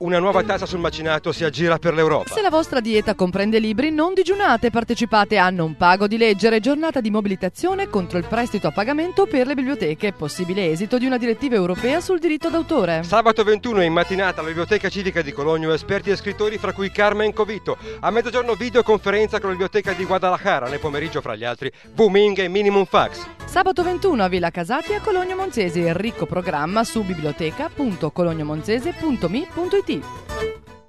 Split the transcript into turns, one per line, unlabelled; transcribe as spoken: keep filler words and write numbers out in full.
una nuova tassa sul macinato si aggira per l'Europa.
Se la vostra dieta comprende libri, non digiunate, partecipate a Non Pago di Leggere, giornata di mobilitazione contro il prestito a pagamento per le biblioteche, possibile esito di una direttiva europea sul diritto d'autore.
Sabato ventuno in mattinata alla Biblioteca Civica di Cologno, esperti e scrittori fra cui Carmen Covito. A mezzogiorno videoconferenza con la Biblioteca di Guadalajara, nel pomeriggio fra gli altri Booming e Minimum Fax.
Sabato ventuno a Villa Casati a Cologno Monzese, ricco programma su biblioteca punto colognomonzese punto mi punto it.